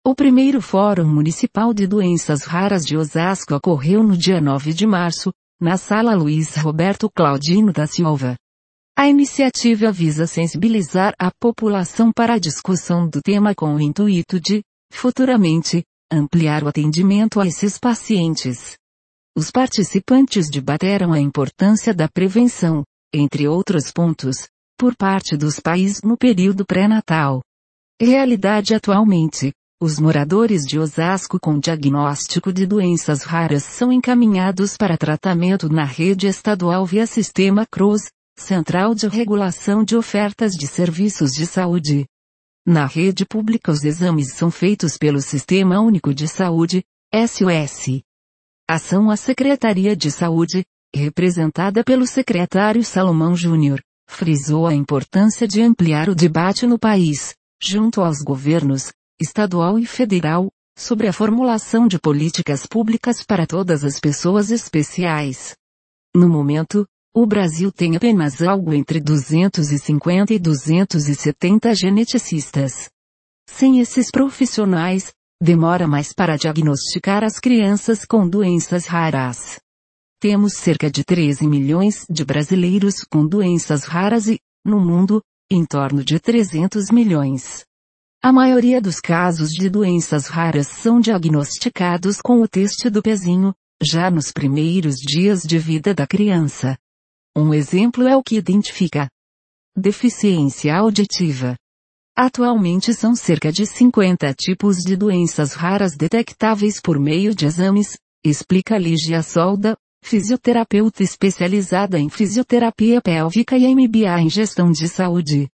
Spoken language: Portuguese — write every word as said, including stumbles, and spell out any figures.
O primeiro Fórum Municipal de Doenças Raras de Osasco ocorreu no dia nove de março, na Sala Luiz Roberto Claudino da Silva. A iniciativa visa sensibilizar a população para a discussão do tema com o intuito de, futuramente, ampliar o atendimento a esses pacientes. Os participantes debateram a importância da prevenção, entre outros pontos, por parte dos pais no período pré-natal. Realidade atualmente, os moradores de Osasco com diagnóstico de doenças raras são encaminhados para tratamento na rede estadual via Sistema CROSS, Central de Regulação de Ofertas de Serviços de Saúde. Na rede pública os exames são feitos pelo Sistema Único de Saúde, S U S. Ação a Secretaria de Saúde, representada pelo secretário Salomão Júnior, frisou a importância de ampliar o debate no país, junto aos governos, estadual e federal, sobre a formulação de políticas públicas para todas as pessoas especiais. No momento, o Brasil tem apenas algo entre duzentos e cinquenta e duzentos e setenta geneticistas. Sem esses profissionais, demora mais para diagnosticar as crianças com doenças raras. Temos cerca de treze milhões de brasileiros com doenças raras e, no mundo, em torno de trezentos milhões. A maioria dos casos de doenças raras são diagnosticados com o teste do pezinho, já nos primeiros dias de vida da criança. Um exemplo é o que identifica deficiência auditiva. Atualmente são cerca de cinquenta tipos de doenças raras detectáveis por meio de exames, explica Lígia Solda, fisioterapeuta especializada em fisioterapia pélvica e M B A em gestão de saúde.